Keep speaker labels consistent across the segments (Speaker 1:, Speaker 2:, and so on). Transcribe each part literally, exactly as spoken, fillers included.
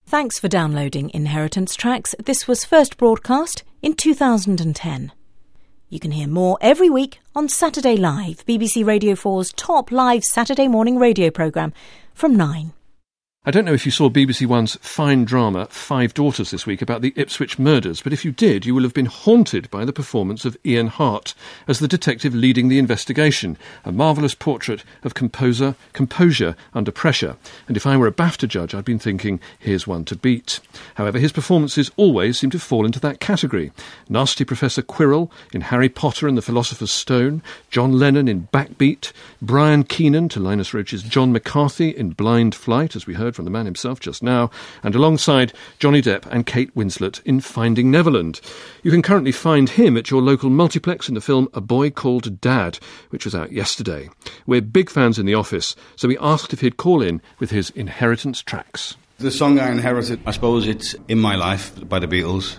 Speaker 1: Thanks for downloading Inheritance Tracks. This was first broadcast in two thousand ten. You can hear more every week on Saturday Live, B B C Radio four's top live Saturday morning radio programme from nine.
Speaker 2: I don't know if you saw B B C One's fine drama Five Daughters this week about the Ipswich murders, but if you did, you will have been haunted by the performance of Ian Hart as the detective leading the investigation, a marvellous portrait of composer, composure under pressure. And if I were a BAFTA judge, I'd been thinking, here's one to beat. However, his performances always seem to fall into that category. Nasty Professor Quirrell in Harry Potter and the Philosopher's Stone, John Lennon in Backbeat, Brian Keenan to Linus Roach's John McCarthy in Blind Flight, as we heard from the man himself just now, and alongside Johnny Depp and Kate Winslet in Finding Neverland. You can currently find him at your local multiplex in the film A Boy Called Dad, which was out yesterday. We're big fans in the office, so we asked if he'd call in with his Inheritance Tracks.
Speaker 3: The song I inherited, I suppose it's In My Life by the Beatles.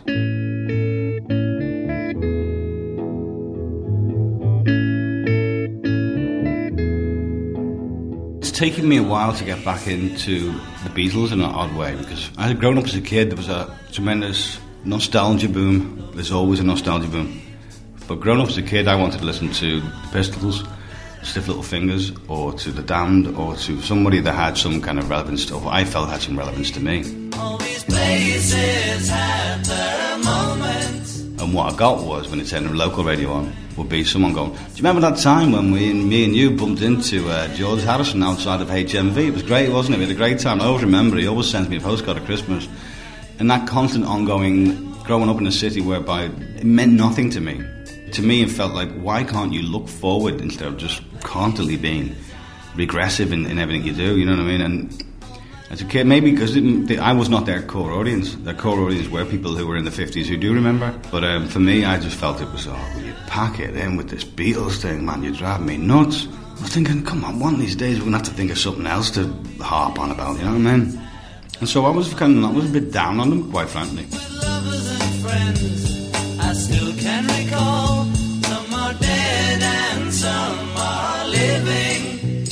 Speaker 3: It's taken me a while to get back into the Beatles in an odd way, because I had grown up as a kid. There was a tremendous nostalgia boom. There's always a nostalgia boom. But growing up as a kid, I wanted to listen to the Pistols, Stiff Little Fingers, or to The Damned, or to somebody that had some kind of relevance, or I felt had some relevance to me.
Speaker 4: All these places had their moments.
Speaker 3: And what I got was, when it's on the local radio on, would be someone going, do you remember that time when we, me and you bumped into uh, George Harrison outside of H M V? It was great, wasn't it? We had a great time. I always remember it. He always sends me a postcard at Christmas. And that constant ongoing, growing up in a city whereby it meant nothing to me. To me, it felt like, why can't you look forward instead of just constantly being regressive in, in everything you do? You know what I mean? And as a kid, maybe because I was not their core audience. Their core audience were people who were in the fifties who do remember. But um, for me, I just felt it was, oh, will you pack it in with this Beatles thing, man? You're driving me nuts. I was thinking, come on, one of these days we're going to have to think of something else to harp on about, you know what I mean? And so I was kind of, I was a bit down on them, quite frankly.
Speaker 4: With lovers and friends, I still can recall. Some are dead and some are living.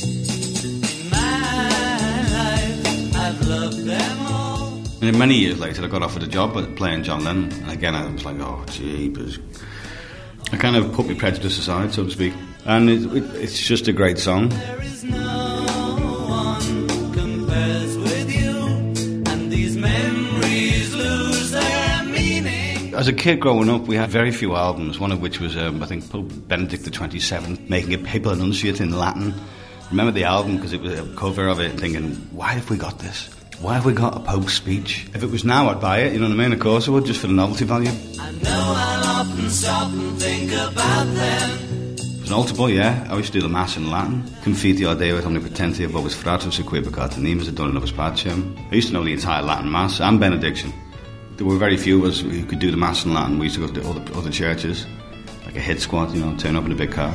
Speaker 3: And many years later, I got offered a job playing John Lennon, and again I was like, oh, jeepers. I kind of put my prejudice aside, so to speak, and it, it, it's just a great song.
Speaker 4: There is no one compares with you, and these memories lose their meaning.
Speaker 3: As a kid growing up, we had very few albums, one of which was, um, I think, Pope Benedict the twenty-seventh, making a papal annunciate in Latin. Remember the album, because it was a cover of it, thinking, why have we got this? Why have we got a Pope's speech? If it was now, I'd buy it, you know what I mean? Of course I would, just for the novelty value.
Speaker 4: I know I'll often stop and think about them.
Speaker 3: It was an altar boy, yeah. I used to do the Mass in Latin. Confiti Deus omnipotentia vobis fratres equivocat animus ad nobis pacem. I used to know the entire Latin Mass and benediction. There were very few of us who could do the Mass in Latin. We used to go to other, other churches, like a hit squad, you know, turn up in a big car.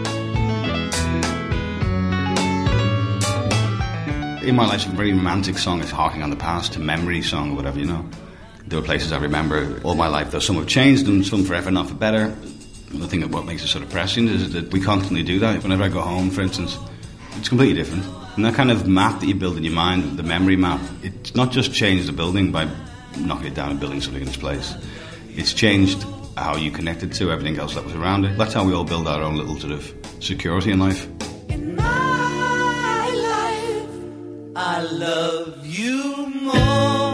Speaker 3: In My Life's a very romantic song. It's harking on the past, a memory song or whatever, you know. There are places I remember all my life, though some have changed and some forever, not for better. The thing that what makes it so depressing is that we constantly do that. Whenever I go home, for instance, it's completely different. And that kind of map that you build in your mind, the memory map, it's not just changed the building by knocking it down and building something in its place. It's changed how you connected to everything else that was around it. That's how we all build our own little sort of security in life.
Speaker 4: I love you more.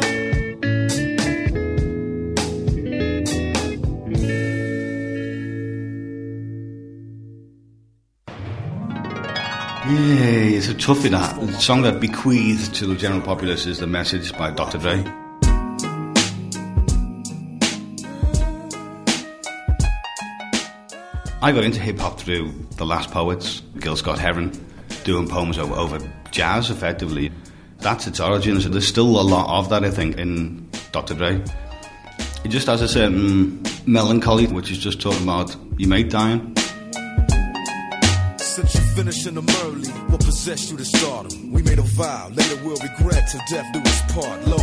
Speaker 3: Yay, it's a toughie that. The song that bequeathed to the general populace is The Message by Doctor Dre. I got into hip-hop through The Last Poets, Gil Scott-Heron, doing poems over, over jazz, effectively. That's its origins. There's still a lot of that, I think, in Doctor Dre. It just has a certain melancholy, which is just talking about your mate dying.
Speaker 5: Since you finished in them early, what possessed you to stardom? We made a vow, later we'll regret till death do us part. Lord, I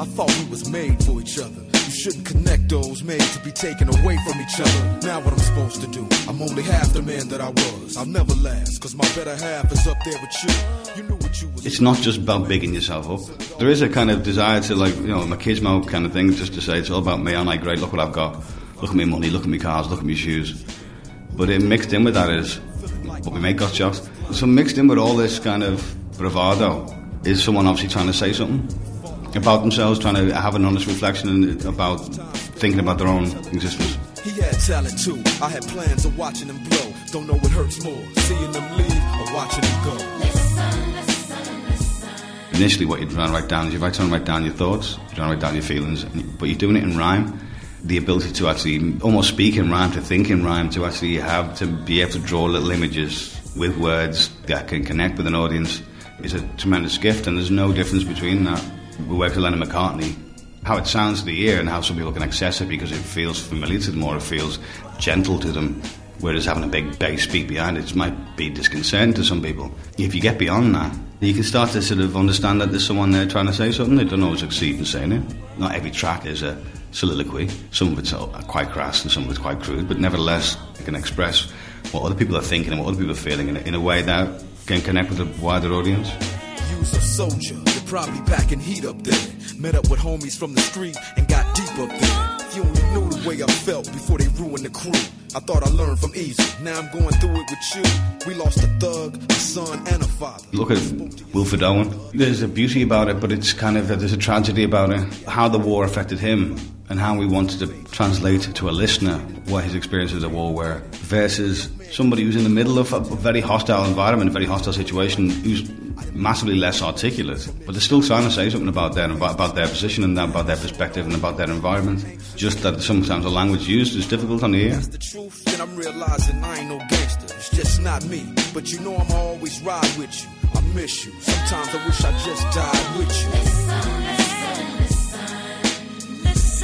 Speaker 5: thought we was made for each other. You shouldn't connect those made to be taken away from each other. Now what I'm supposed to do? I'm only half the man that I was. I'll never last, cause my better half is up there with you. You knew what you was.
Speaker 3: It's not just about bigging yourself up. There is a kind of desire to, like, you know, machismo kind of thing, just to say it's all about me, aren't I great, look what I've got. Look at me money, look at me cars, look at me shoes. But it mixed in with that is what we make got jobs. So mixed in with all this kind of bravado is someone obviously trying to say something about themselves, trying to have an honest reflection about thinking about their own existence.
Speaker 5: He had talent too. I had plans of watching him blow. Don't know what hurts more, seeing them leave or watching him go.
Speaker 4: Listen, listen, listen.
Speaker 3: Initially what you're trying to write down is you're trying to write down your thoughts, you're trying to write down your feelings, but you're doing it in rhyme. The ability to actually almost speak in rhyme, to think in rhyme, to actually have to be able to draw little images with words that can connect with an audience is a tremendous gift, and there's no difference between that. We work with Lennon McCartney, how it sounds to the ear and how some people can access it because it feels familiar to them or it feels gentle to them, whereas having a big bass beat behind it might be disconcerting to some people. If you get beyond that, you can start to sort of understand that there's someone there trying to say something. They don't always succeed in saying it. Not every track is a soliloquy. Some of it's quite crass and some of it's quite crude, but nevertheless it can express what other people are thinking and what other people are feeling in a, in a way that can connect with a wider audience.
Speaker 5: You was a soldier, you're probably packing heat up there. Met up with homies from the street and got deep up there. If you only knew the way I felt before they ruined the crew. I thought I learned from easy, now I'm going through it with you. We lost a thug, a son and a father.
Speaker 3: Look at Wilfred Owen. There's a beauty about it, but it's kind of, there's a tragedy about it. How the war affected him and how we wanted to translate to a listener what his experiences of war were, versus somebody who's in the middle of a very hostile environment, a very hostile situation, who's massively less articulate, but they're still trying to say something about their, about, about their position and about their perspective and about their environment. Just that sometimes the language used is difficult on the ear.
Speaker 5: That's the truth, then I'm realizing I ain't no gangster. It's just not me, but you know I'm always ride with you. I miss you, sometimes I wish I just died with you.
Speaker 4: Listen, listen, listen,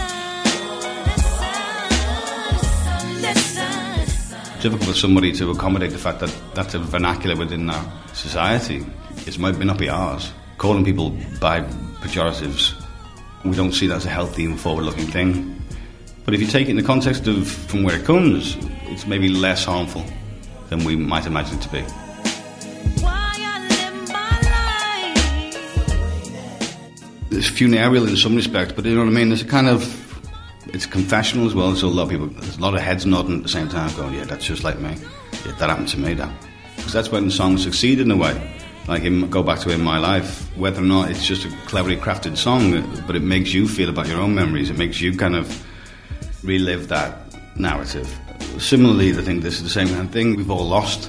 Speaker 4: listen, listen, listen.
Speaker 3: It's difficult for somebody to accommodate the fact that that's a vernacular within our society. It might not be ours. Calling people by pejoratives, we don't see that as a healthy and forward-looking thing. But if you take it in the context of from where it comes, it's maybe less harmful than we might imagine it to be.
Speaker 4: Why I live my life.
Speaker 3: It's funereal in some respects, but you know what I mean? There's a kind of, it's confessional as well, so a lot of people, there's a lot of heads nodding at the same time going, yeah, that's just like me. Yeah, that happened to me, that. Because that's when songs succeed in a way. Like in, go back to In My Life, whether or not it's just a cleverly crafted song, but it makes you feel about your own memories. It makes you kind of relive that narrative. Similarly, I think this is the same kind of thing we've all lost.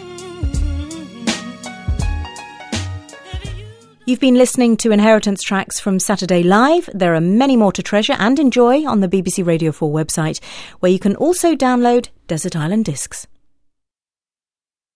Speaker 1: You've been listening to Inheritance Tracks from Saturday Live. There are many more to treasure and enjoy on the B B C Radio four website, where you can also download Desert Island Discs.